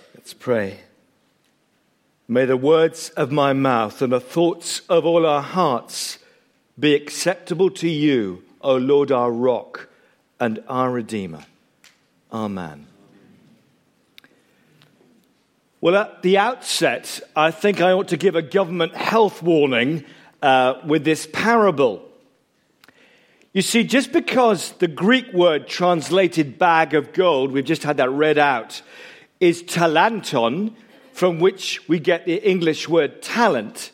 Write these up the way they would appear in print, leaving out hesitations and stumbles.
Let's pray. May the words of my mouth and the thoughts of all our hearts be acceptable to you, O Lord, our rock and our Redeemer. Amen. Well, at the outset, I think I ought to give a government health warning with this parable. You see, just because the Greek word translated bag of gold, we've just had that read out, is talanton, from which we get the English word talent,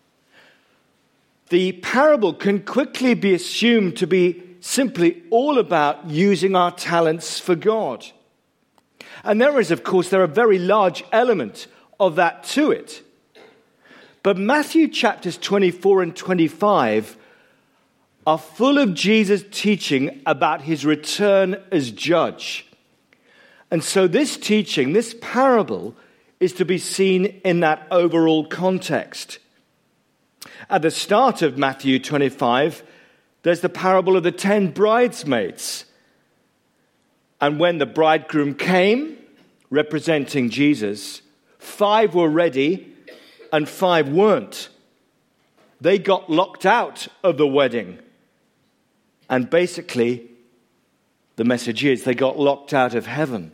the parable can quickly be assumed to be simply all about using our talents for God. And there is, of course, a very large element of that to it. But Matthew chapters 24 and 25 are full of Jesus' teaching about his return as judge. And so this teaching, this parable, is to be seen in that overall context. At the start of Matthew 25, there's the parable of the 10 bridesmaids. And when the bridegroom came, representing Jesus, 5 were ready and 5 weren't. They got locked out of the wedding. And basically, the message is they got locked out of heaven.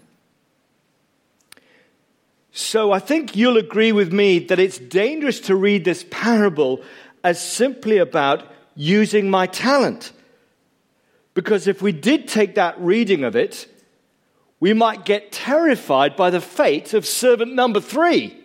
So I think you'll agree with me that it's dangerous to read this parable as simply about using my talent. Because if we did take that reading of it, we might get terrified by the fate of servant number 3.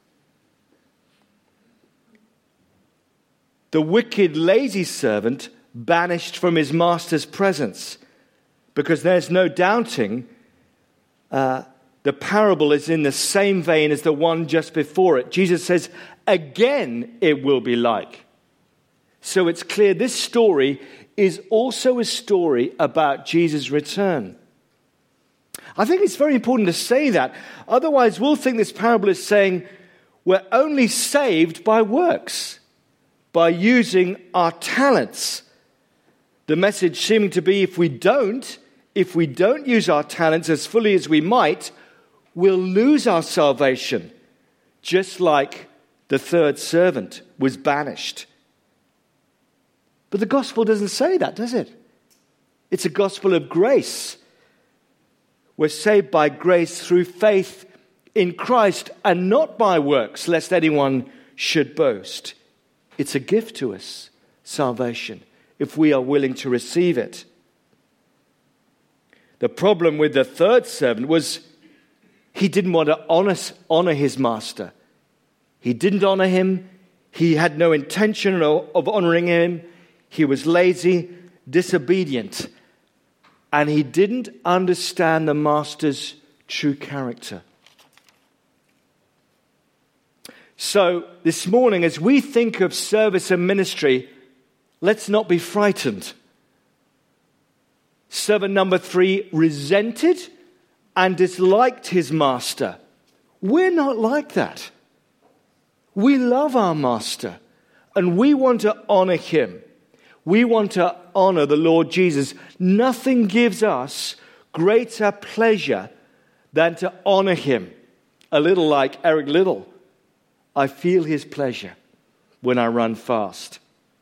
The wicked, lazy servant banished from his master's presence. Because there's no doubting the parable is in the same vein as the one just before it. Jesus says, again it will be like. So it's clear this story is also a story about Jesus' return. I think it's very important to say that. Otherwise, we'll think this parable is saying we're only saved by works, by using our talents. The message seeming to be if we don't use our talents as fully as we might, we'll lose our salvation, just like the third servant was banished. But the gospel doesn't say that, does it? It's a gospel of grace. We're saved by grace through faith in Christ and not by works, lest anyone should boast. It's a gift to us, salvation, if we are willing to receive it. The problem with the third servant was he didn't want to honor his master. He didn't honor him. He had no intention of honoring him. He was lazy, disobedient, and he didn't understand the master's true character. So this morning, as we think of service and ministry, let's not be frightened. Servant number 3 resented and disliked his master. We're not like that. We love our master and we want to honor him. We want to honor the Lord Jesus. Nothing gives us greater pleasure than to honor him. A little like Eric Liddell. I feel his pleasure when I run fast.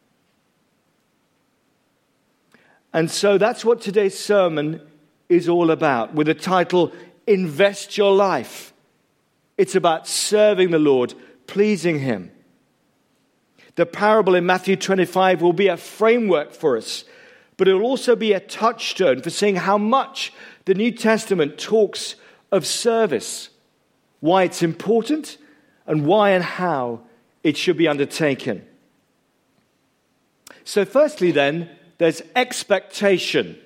And so that's what today's sermon is all about, with the title, Invest Your Life. It's about serving the Lord, pleasing him. The parable in Matthew 25 will be a framework for us, but it will also be a touchstone for seeing how much the New Testament talks of service, why it's important, and why and how it should be undertaken. So firstly then, there's expectation.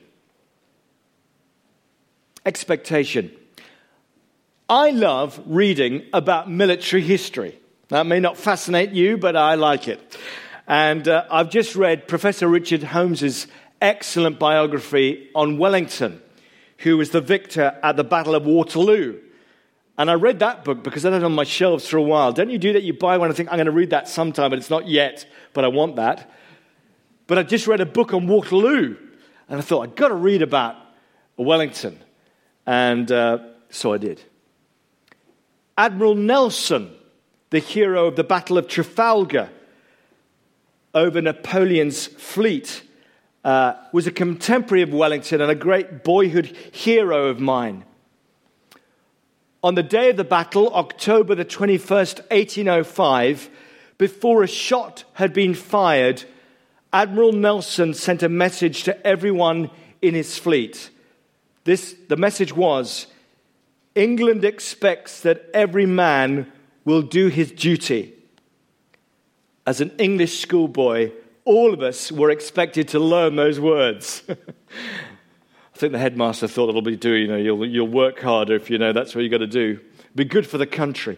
Expectation. I love reading about military history. That may not fascinate you, but I like it. And I've just read Professor Richard Holmes's excellent biography on Wellington, who was the victor at the Battle of Waterloo. And I read that book because I had it on my shelves for a while. Don't you do that? You buy one and think, I'm going to read that sometime, but it's not yet, but I want that. But I just read a book on Waterloo, and I thought, I've got to read about Wellington. And so I did. Admiral Nelson, the hero of the Battle of Trafalgar over Napoleon's fleet, was a contemporary of Wellington and a great boyhood hero of mine. On the day of the battle, October the 21st, 1805, before a shot had been fired, Admiral Nelson sent a message to everyone in his fleet. The message was, England expects that every man will do his duty. As an English schoolboy, all of us were expected to learn those words. I think the headmaster thought it'll be you'll work harder if that's what you've got to do. Be good for the country.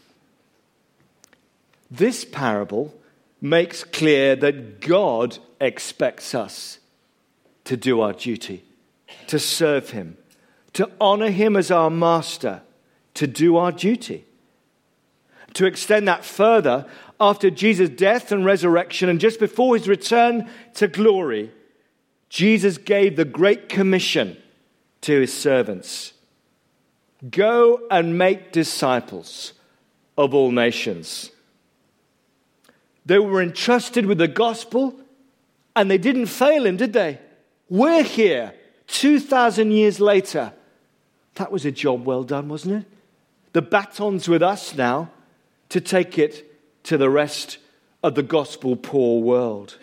This parable makes clear that God expects us to do our duty, to serve him, to honor him as our master, to do our duty. To extend that further, after Jesus' death and resurrection and just before his return to glory, Jesus gave the Great Commission to his servants. Go and make disciples of all nations. They were entrusted with the gospel and they didn't fail him, did they? We're here 2,000 years later. That was a job well done, wasn't it? The baton's with us now to take it to the rest of the gospel-poor world.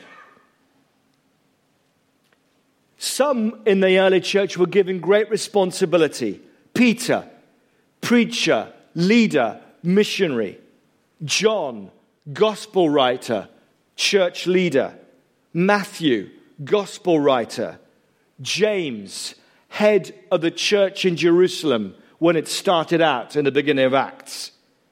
Some in the early church were given great responsibility. Peter, preacher, leader, missionary. John, gospel writer, church leader. Matthew, gospel writer. James, head of the church in Jerusalem when it started out in the beginning of Acts.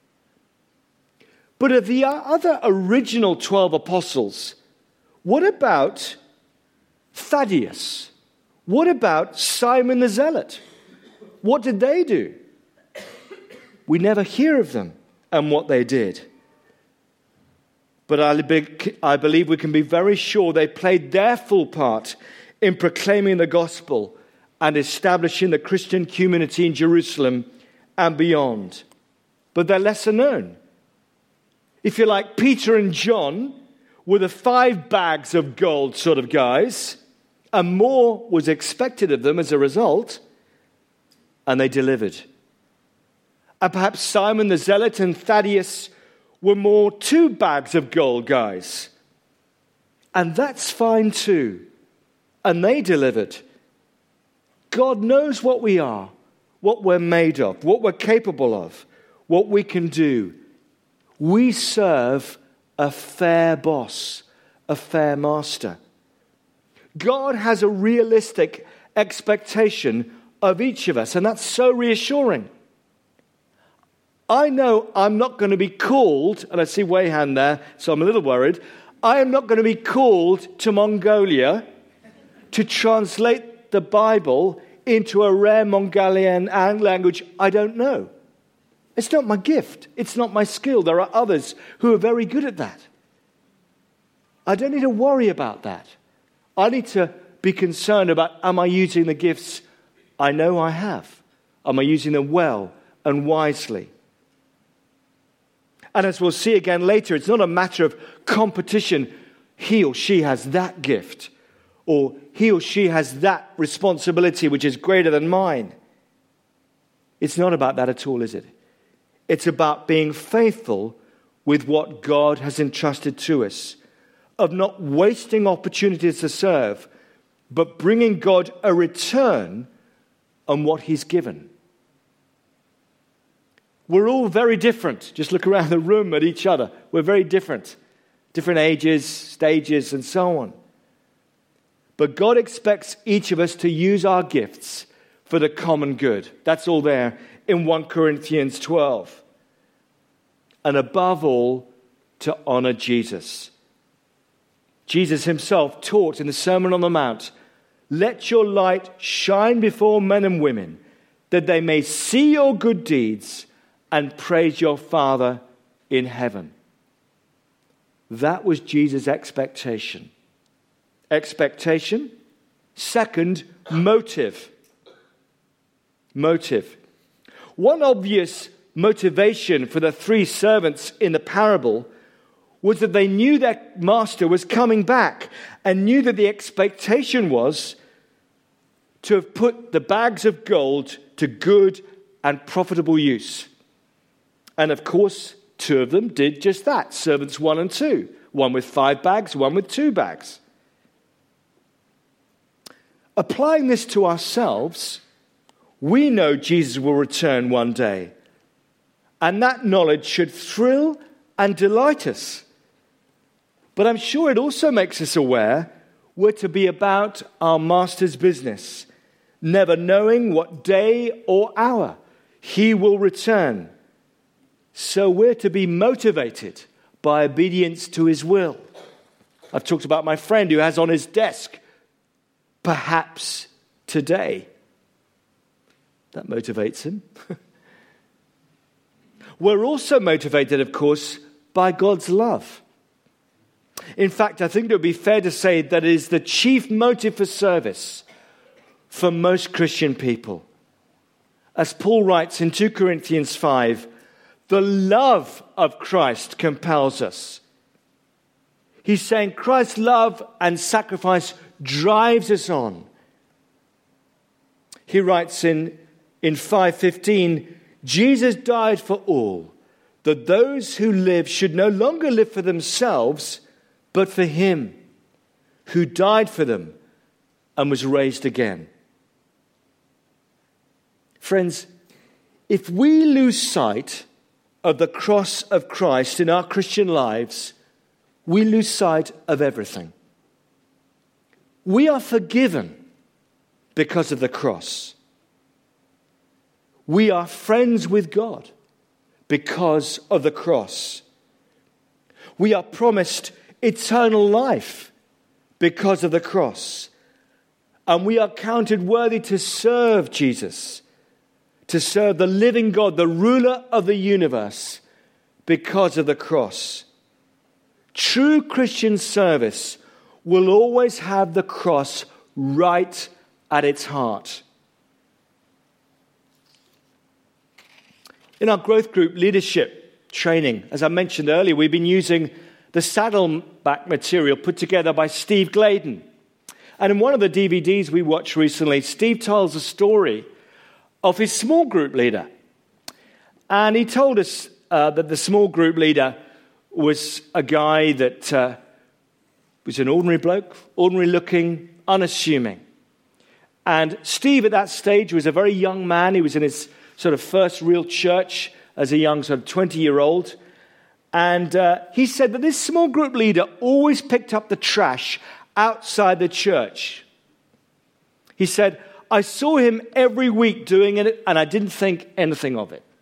But of the other original 12 apostles, what about Thaddeus? What about Simon the Zealot? What did they do? We never hear of them and what they did. But I believe we can be very sure they played their full part in proclaiming the gospel and establishing the Christian community in Jerusalem and beyond. But they're lesser known. If you like, Peter and John were the 5 bags of gold sort of guys, and more was expected of them as a result, and they delivered. And perhaps Simon the Zealot and Thaddeus were more 2 bags of gold guys, and that's fine too, and they delivered. God knows what we are, what we're made of, what we're capable of, what we can do. We serve a fair boss, a fair master. God has a realistic expectation of each of us, and that's so reassuring. I know I'm not going to be called, and I see Wayhan there, so I'm a little worried. I am not going to be called to Mongolia to translate the Bible into a rare Mongolian language I don't know. It's not my gift. It's not my skill. There are others who are very good at that. I don't need to worry about that. I need to be concerned about, am I using the gifts I know I have? Am I using them well and wisely? And as we'll see again later, it's not a matter of competition. He or she has that gift, or he or she has that responsibility which is greater than mine. It's not about that at all, is it? It's about being faithful with what God has entrusted to us, of not wasting opportunities to serve, but bringing God a return on what he's given. We're all very different. Just look around the room at each other. We're very different. Different ages, stages, and so on. But God expects each of us to use our gifts for the common good. That's all there in 1 Corinthians 12. And above all, to honor Jesus. Jesus himself taught in the Sermon on the Mount, "Let your light shine before men and women, that they may see your good deeds and praise your Father in heaven." That was Jesus' expectation. Expectation. Second, motive. Motive. One obvious motivation for the three servants in the parable was that they knew their master was coming back and knew that the expectation was to have put the bags of gold to good and profitable use. And of course, two of them did just that, servants 1 and 2. One with 5 bags, one with 2 bags. Applying this to ourselves, we know Jesus will return one day. And that knowledge should thrill and delight us. But I'm sure it also makes us aware we're to be about our Master's business, never knowing what day or hour he will return. So we're to be motivated by obedience to his will. I've talked about my friend who has on his desk, perhaps today. That motivates him. We're also motivated, of course, by God's love. In fact, I think it would be fair to say that it is the chief motive for service for most Christian people. As Paul writes in 2 Corinthians 5, the love of Christ compels us. He's saying Christ's love and sacrifice drives us on. He writes in 5:15, Jesus died for all, that those who live should no longer live for themselves, but for him who died for them and was raised again. Friends, if we lose sight of the cross of Christ in our Christian lives, we lose sight of everything. We are forgiven because of the cross. We are friends with God because of the cross. We are promised eternal life because of the cross. And we are counted worthy to serve Jesus, to serve the living God, the ruler of the universe, because of the cross. True Christian service will always have the cross right at its heart. In our growth group leadership training, as I mentioned earlier, we've been using the Saddleback material put together by Steve Gladen. And in one of the DVDs we watched recently, Steve tells a story of his small group leader. And he told us that the small group leader was a guy that was an ordinary bloke, ordinary looking, unassuming. And Steve at that stage was a very young man. He was in his sort of first real church as a young sort of 20-year-old. And he said that this small group leader always picked up the trash outside the church. He said, I saw him every week doing it, and I didn't think anything of it.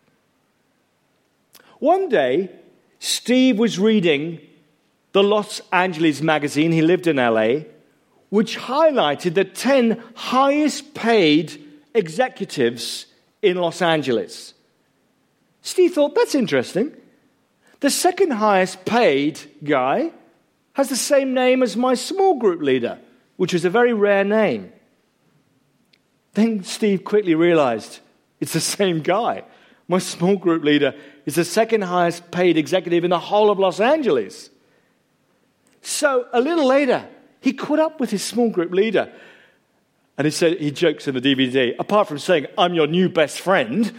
One day, Steve was reading the Los Angeles magazine, he lived in LA, which highlighted the 10 highest paid executives in Los Angeles. Steve thought, that's interesting. The second highest paid guy has the same name as my small group leader, which was a very rare name. Then Steve quickly realized it's the same guy. My small group leader is the second highest paid executive in the whole of Los Angeles. So a little later, he caught up with his small group leader. And he said, he jokes in the DVD, apart from saying, I'm your new best friend,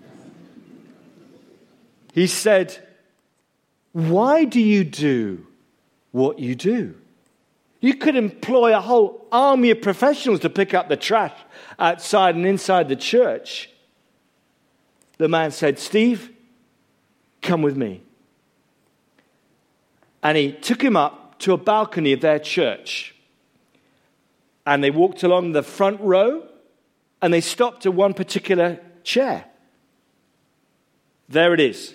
he said, why do you do what you do? You could employ a whole army of professionals to pick up the trash outside and inside the church. The man said, Steve, come with me. And he took him up to a balcony of their church. And they walked along the front row, and they stopped at one particular chair. There it is.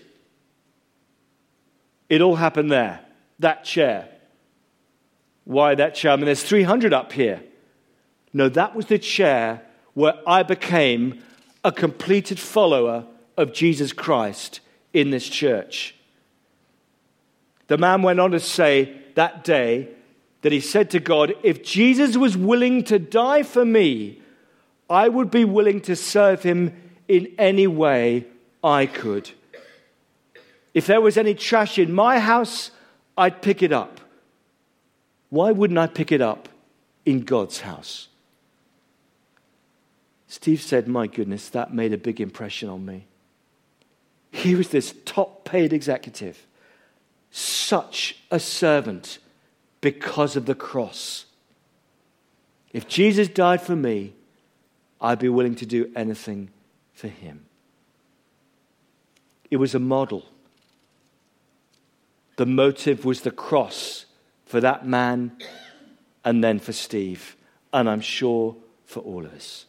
It all happened there, that chair. Why that chair? I mean, there's 300 up here. No, that was the chair where I became a completed follower of Jesus Christ in this church. The man went on to say that day that he said to God, if Jesus was willing to die for me, I would be willing to serve him in any way I could. If there was any trash in my house, I'd pick it up. Why wouldn't I pick it up in God's house? Steve said, my goodness, that made a big impression on me. He was this top-paid executive, such a servant because of the cross. If Jesus died for me, I'd be willing to do anything for him. It was a model. The motive was the cross for that man and then for Steve, and I'm sure for all of us.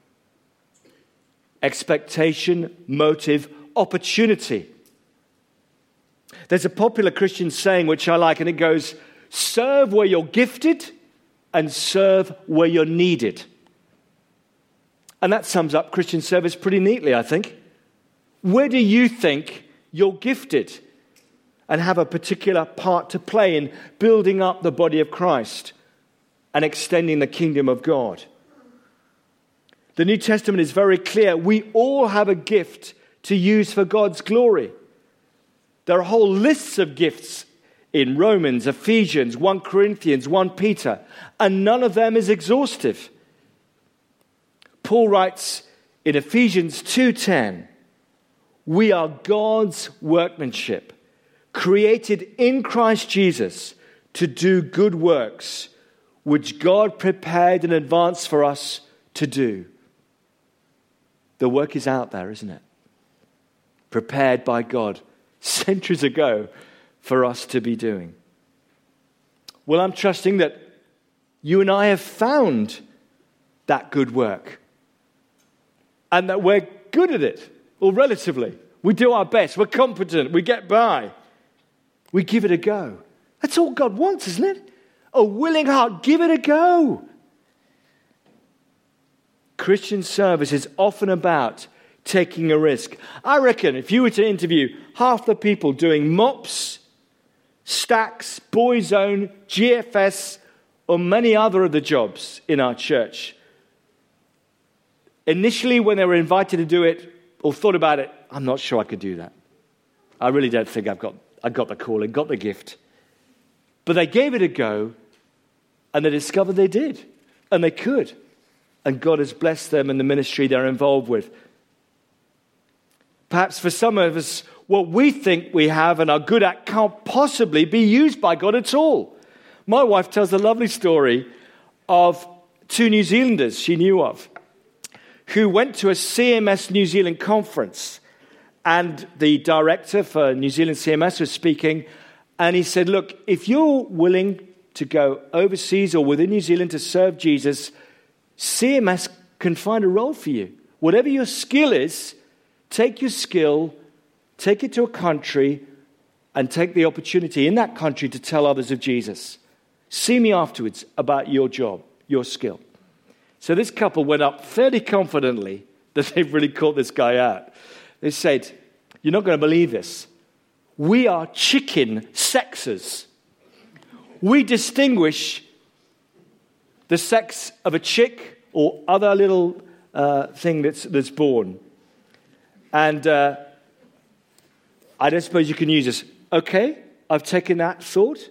Expectation, motive, opportunity. There's a popular Christian saying which I like, and it goes, serve where you're gifted and serve where you're needed. And that sums up Christian service pretty neatly, I think. Where do you think you're gifted and have a particular part to play in building up the body of Christ and extending the kingdom of God? The New Testament is very clear. We all have a gift to use for God's glory. There are whole lists of gifts in Romans, Ephesians, 1 Corinthians, 1 Peter, and none of them is exhaustive. Paul writes in Ephesians 2:10, we are God's workmanship, created in Christ Jesus to do good works, which God prepared in advance for us to do. The work is out there, isn't it? Prepared by God centuries ago for us to be doing. Well, I'm trusting that you and I have found that good work and that we're good at it, or relatively. We do our best. We're competent. We get by. We give it a go. That's all God wants, isn't it? A willing heart. Give it a go. Christian service is often about taking a risk. I reckon if you were to interview half the people doing MOPS, Stacks, Boyzone, GFS, or many other of the jobs in our church, initially when they were invited to do it or thought about it, I'm not sure I could do that. I really don't think I got the calling, got the gift. But they gave it a go and they discovered they did and they could. And God has blessed them in the ministry they're involved with. Perhaps for some of us, what we think we have and are good at can't possibly be used by God at all. My wife tells a lovely story of two New Zealanders she knew of who went to a CMS New Zealand conference. And the director for New Zealand CMS was speaking. And he said, look, if you're willing to go overseas or within New Zealand to serve Jesus, CMS can find a role for you. Whatever your skill is, take your skill, take it to a country, and take the opportunity in that country to tell others of Jesus. See me afterwards about your job, your skill. So this couple went up fairly confidently that they've really caught this guy out. They said, you're not going to believe this. We are chicken sexers. We distinguish the sex of a chick or other little thing that's born. And I don't suppose you can use this. Okay, I've taken that thought.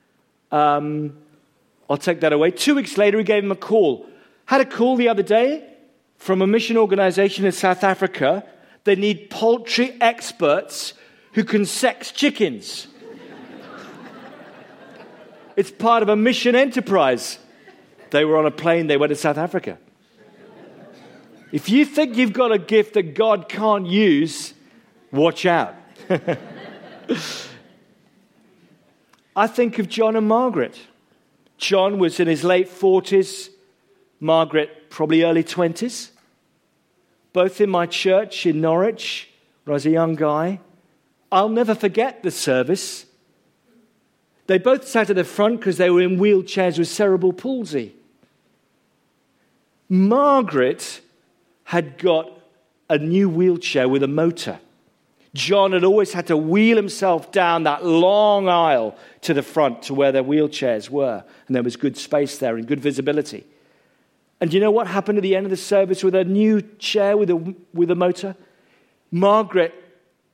I'll take that away. 2 weeks later, he gave him a call. Had a call the other day from a mission organization in South Africa. They need poultry experts who can sex chickens. It's part of a mission enterprise. They were on a plane, they went to South Africa. If you think you've got a gift that God can't use, watch out. I think of John and Margaret. John was in his late 40s, Margaret probably early 20s. Both in my church in Norwich when I was a young guy. I'll never forget the service. They both sat at the front because they were in wheelchairs with cerebral palsy. Margaret had got a new wheelchair with a motor. John had always had to wheel himself down that long aisle to the front to where their wheelchairs were. And there was good space there and good visibility. And you know what happened at the end of the service with a new chair with a motor? Margaret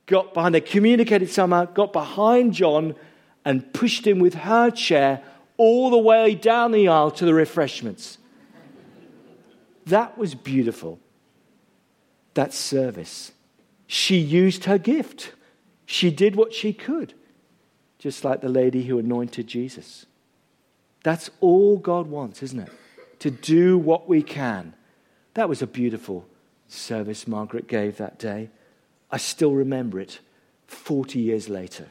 got behind, they communicated somehow, got behind John and pushed him with her chair all the way down the aisle to the refreshments. That was beautiful. That service. She used her gift. She did what she could. Just like the lady who anointed Jesus. That's all God wants, isn't it? To do what we can. That was a beautiful service Margaret gave that day. I still remember it 40 years later.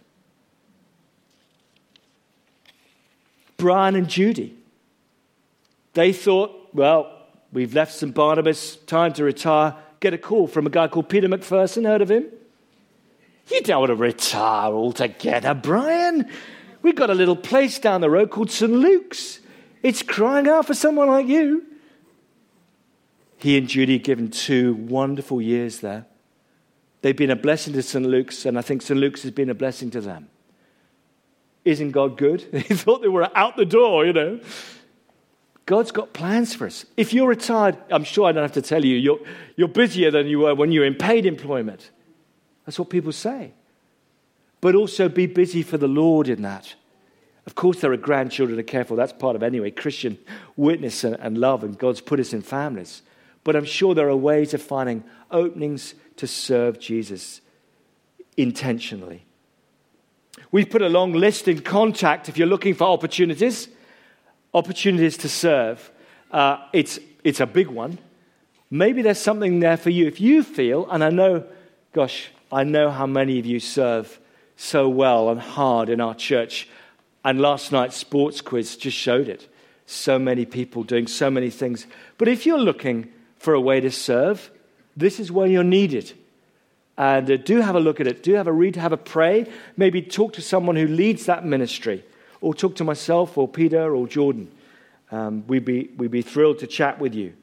Brian and Judy. They thought, well, we've left St. Barnabas, time to retire. Get a call from a guy called Peter McPherson. Heard of him? You don't want to retire altogether, Brian. We've got a little place down the road called St. Luke's. It's crying out for someone like you. He and Judy had given 2 wonderful years there. They've been a blessing to St. Luke's, and I think St. Luke's has been a blessing to them. Isn't God good? They thought they were out the door, you know. God's got plans for us. If you're retired, I'm sure I don't have to tell you, you're busier than you were when you were in paid employment. That's what people say. But also be busy for the Lord in that. Of course, there are grandchildren to care for. That's part of anyway, Christian witness and love, and God's put us in families. But I'm sure there are ways of finding openings to serve Jesus intentionally. We've put a long list in Contact if you're looking for opportunities to serve. It's a big one. Maybe there's something there for you. If you feel, and I know how many of you serve so well and hard in our church. And last night's sports quiz just showed it. So many people doing so many things. But if you're looking for a way to serve, this is where you're needed. And do have a look at it. Do have a read, have a pray. Maybe talk to someone who leads that ministry. Or talk to myself or Peter or Jordan. We'd be thrilled to chat with you.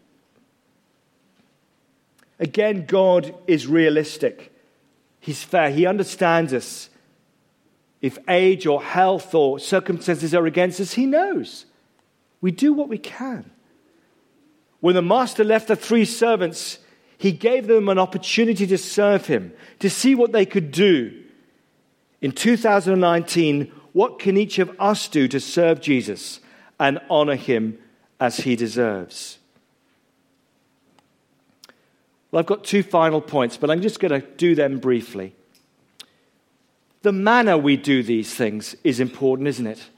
Again, God is realistic. He's fair. He understands us. If age or health or circumstances are against us, he knows. We do what we can. When the master left the 3 servants, he gave them an opportunity to serve him, to see what they could do. In 2019, what can each of us do to serve Jesus and honor him as he deserves? Well, I've got 2 final points, but I'm just going to do them briefly. The manner we do these things is important, isn't it?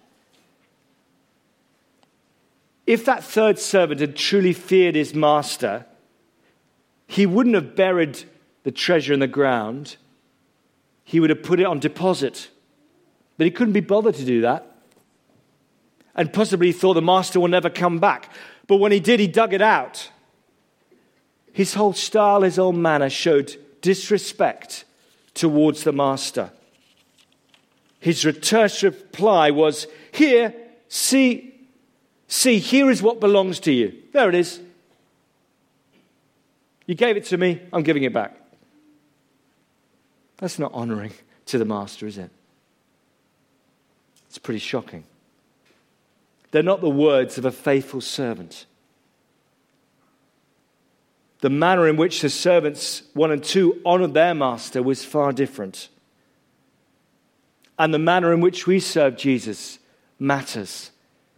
If that 3rd servant had truly feared his master, he wouldn't have buried the treasure in the ground. He would have put it on deposit. But he couldn't be bothered to do that. And possibly he thought the master will never come back. But when he did, he dug it out. His whole style, his whole manner showed disrespect towards the master. His terse reply was, here, see, here is what belongs to you. There it is. You gave it to me, I'm giving it back. That's not honoring to the master, is it? It's pretty shocking. They're not the words of a faithful servant. The manner in which the servants 1 and 2 honored their master was far different. And the manner in which we serve Jesus matters.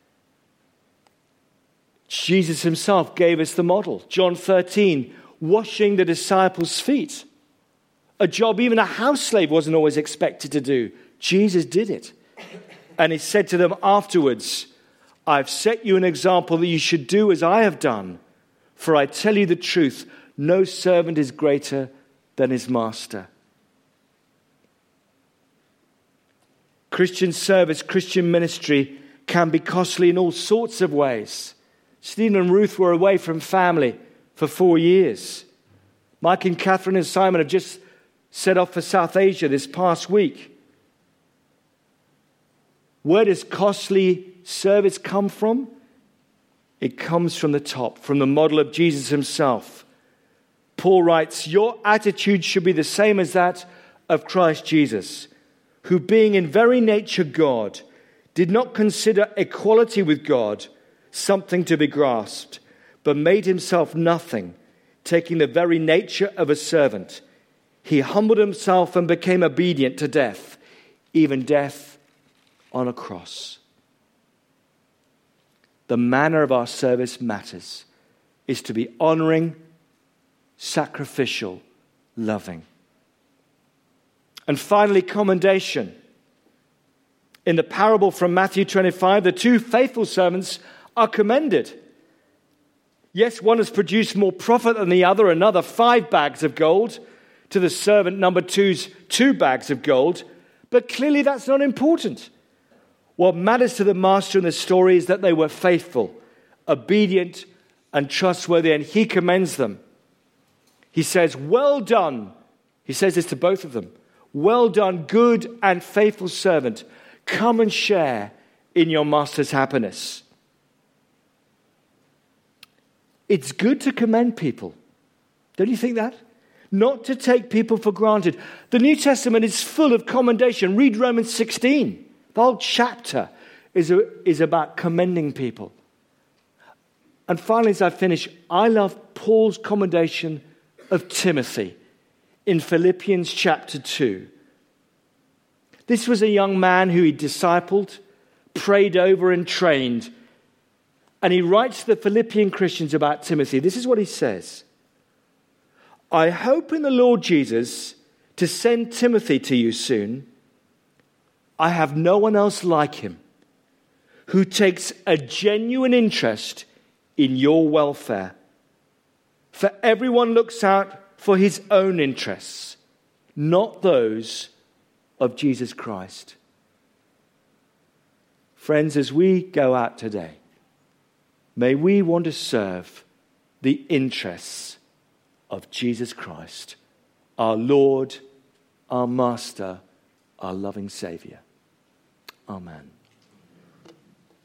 Jesus himself gave us the model. John 13, washing the disciples' feet. A job even a house slave wasn't always expected to do. Jesus did it. And he said to them afterwards, I've set you an example that you should do as I have done. For I tell you the truth, no servant is greater than his master. Christian service, Christian ministry can be costly in all sorts of ways. Stephen and Ruth were away from family for 4 years. Mike and Catherine and Simon have just set off for South Asia this past week. Where does costly service come from? It comes from the top, from the model of Jesus himself. Paul writes, your attitude should be the same as that of Christ Jesus, who being in very nature God, did not consider equality with God something to be grasped, but made himself nothing, taking the very nature of a servant. He humbled himself and became obedient to death, even death on a cross. The manner of our service matters. Is to be honoring, sacrificial, loving. And finally, commendation. In the parable from Matthew 25, the two faithful servants are commended. Yes, one has produced more profit than the other, another 5 bags of gold, to the servant number 2's 2 bags of gold. But clearly that's not important. What matters to the master in the story is that they were faithful, obedient, and trustworthy, and he commends them. He says, well done. He says this to both of them. Well done, good and faithful servant. Come and share in your master's happiness. It's good to commend people. Don't you think that? Not to take people for granted. The New Testament is full of commendation. Read Romans 16. The whole chapter is about commending people. And finally, as I finish, I love Paul's commendation of Timothy in Philippians chapter 2. This was a young man who he discipled, prayed over and trained. And he writes to the Philippian Christians about Timothy. This is what he says. I hope in the Lord Jesus to send Timothy to you soon. I have no one else like him who takes a genuine interest in your welfare. For everyone looks out for his own interests, not those of Jesus Christ. Friends, as we go out today, may we want to serve the interests of Jesus Christ, our Lord, our Master, our loving Savior. Amen.